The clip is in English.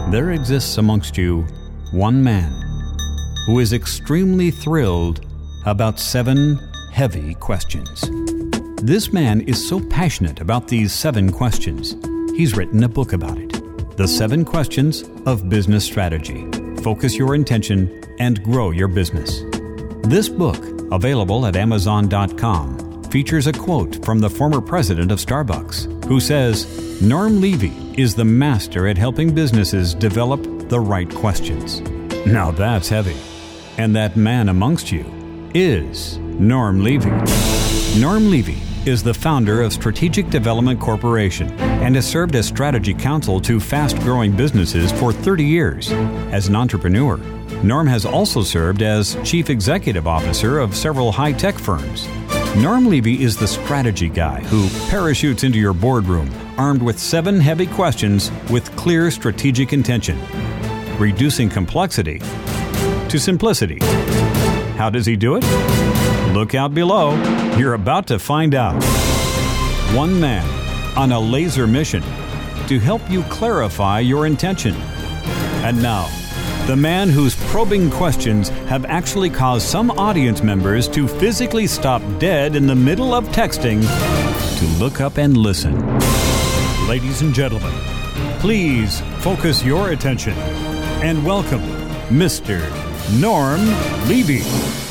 There exists amongst you one man who is extremely thrilled about 7 heavy questions. This man is so passionate about these 7 questions, he's written a book about it. The 7 Questions of Business Strategy. Focus your intention and grow your business. This book, available at Amazon.com, features a quote from the former president of Starbucks, who says, "Norm Levy is the master at helping businesses develop the right questions." Now that's heavy. And that man amongst you is Norm Levy. Norm Levy is the founder of Strategic Development Corporation and has served as strategy counsel to fast-growing businesses for 30 years. As an entrepreneur, Norm has also served as chief executive officer of several high-tech firms. Norm Levy is the strategy guy who parachutes into your boardroom armed with 7 heavy questions with clear strategic intention, reducing complexity to simplicity. How does he do it? Look out below. You're about to find out. One man on a laser mission to help you clarify your intention. And now, the man whose probing questions have actually caused some audience members to physically stop dead in the middle of texting to look up and listen. Ladies and gentlemen, please focus your attention and welcome Mr. Norm Levy.